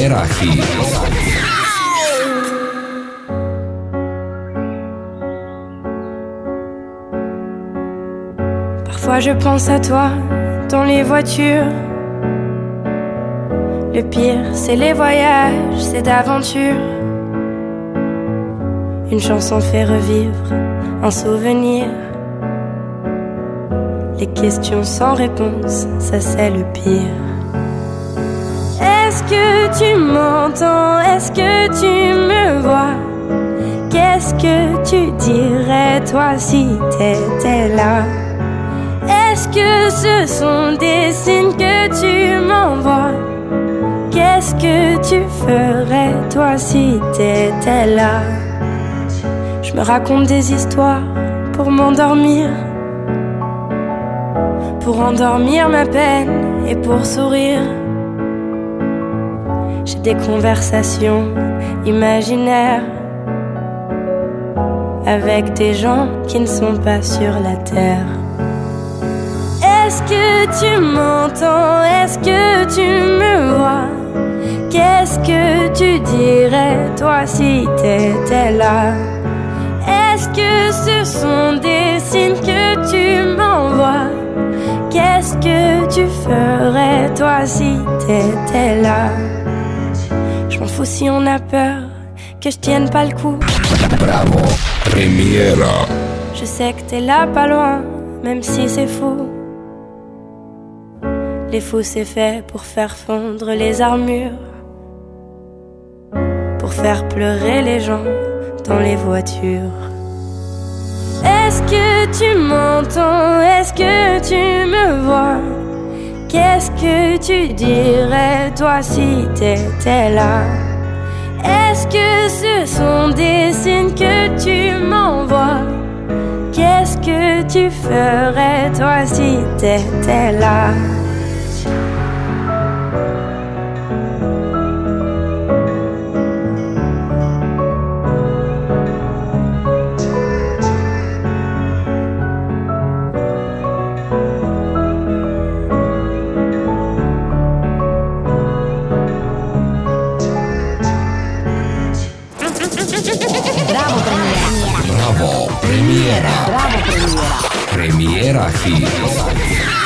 Premiera Hit. Parfois je pense à toi dans les voitures. Le pire, c'est les voyages, c'est d'aventure. Une chanson fait revivre un souvenir. Les questions sans réponse, ça c'est le pire. Est-ce que tu m'entends? Est-ce que tu me vois? Qu'est-ce que tu dirais toi si t'étais là? Est-ce que ce sont des signes que tu m'envoies? Qu'est-ce que tu ferais toi si t'étais là? Je me raconte des histoires pour m'endormir, pour endormir ma peine et pour sourire. J'ai des conversations imaginaires avec des gens qui ne sont pas sur la terre. Est-ce que tu m'entends? Est-ce que tu me vois? Qu'est-ce que tu dirais toi si t'étais là? Est-ce que ce sont des signes que tu m'envoies? Qu'est-ce que tu ferais toi si t'étais là? Je m'en fous si on a peur que je tienne pas le coup. Bravo, Premiera. Je sais que t'es là pas loin, même si c'est fou. Les fous c'est fait pour faire fondre les armures, pour faire pleurer les gens dans les voitures. Est-ce que tu m'entends? Est-ce que tu me vois? Qu'est-ce que tu dirais toi si t'étais là? Est-ce que ce sont des signes que tu m'envoies? Qu'est-ce que tu ferais toi si t'étais là? Bravo, Premiera. Bravo Premiera. Premiera Hit.